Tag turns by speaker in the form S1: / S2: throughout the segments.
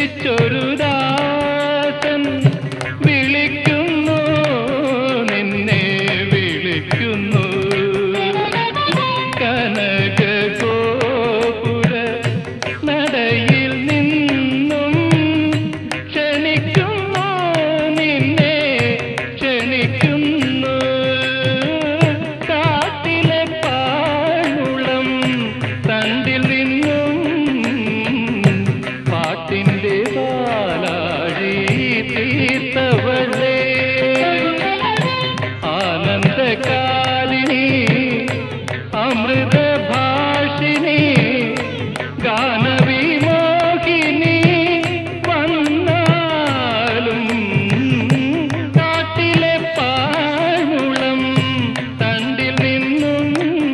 S1: രസിച്ചൊരു ദാസൻ വിളിക്കുന്നു, നിന്നെ വിളിക്കുന്നു. കനക ഗോപുര നടയിൽ നിന്നും ക്ഷണിക്കുന്നു, നിന്നെ ക്ഷണിക്കുന്നു. കാട്ടിലെ പാഴുളം തണ്ടിൽ നിന്നും പാട്ടിന്റെ പാലാഴി തീർത്തവളേ. ആനന്ദകാലിനി അമൃതഭാഷിണി ഗാനവിമോഹിനി വന്നാലും കാട്ടിലെ പാഴുളം തണ്ടിൽ നിന്നും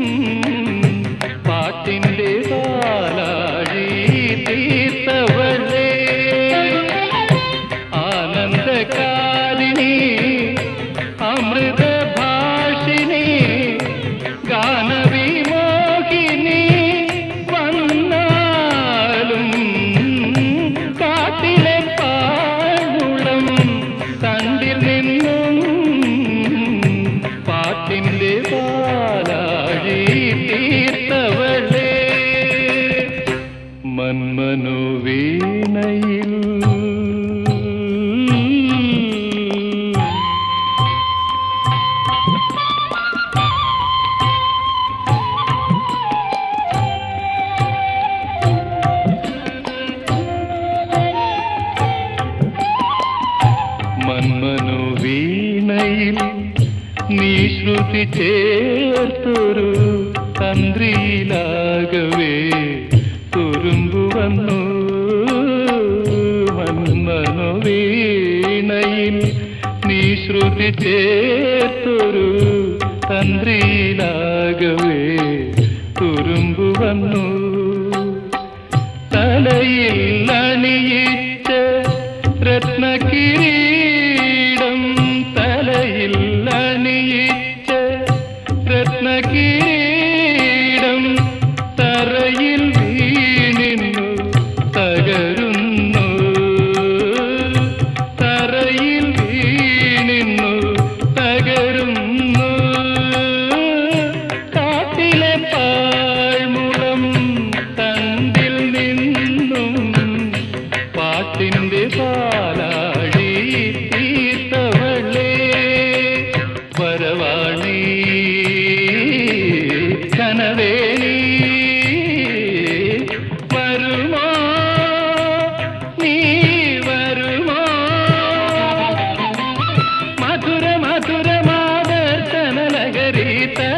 S1: പാട്ടിന്റെ പാലാഴി തീർത്തവളേ. ആനന്ദകാരിണി അമൃതഭാഷിണി ഗാനവിമോഹിനി വന്നാലും കാട്ടിലെ പാഴുളം തണ്ടിൽ നിന്നും പാട്ടിന്റെ പാലാഴി തീർത്തവളേ. മന്മനോവീണയിൽ മന്മനോവീണയിൽ നീ ശ്രുതി ചേർത്തൊരു തന്ത്രിയിലാകവേ തുരുമ്പു വന്നു. മന്മനോവീണയിൽ നീ ശ്രുതി ചേർത്തൊരു തന്ത്രിയിലാകവേ തുരുമ്പു വന്നു. തലയിൽ അണിയിച്ച രത്നകിരീടം, തലയിൽ അണിയിച്ച രത്നകിരീടം തറയിൽ വീണിന്നു തകരുന്നു. തറയിൽ വീണിന്നു തകരുന്നു. കാട്ടിലെ പാഴ്മുളം തണ്ടിൽ നിന്നും പാട്ടിന്റെ പാലാഴി തീർത്തവളേ. വരവാണി കനവേണി വരുമോ, നീ വരുമോ? മധുര മധുര മാദർശന ലഹരി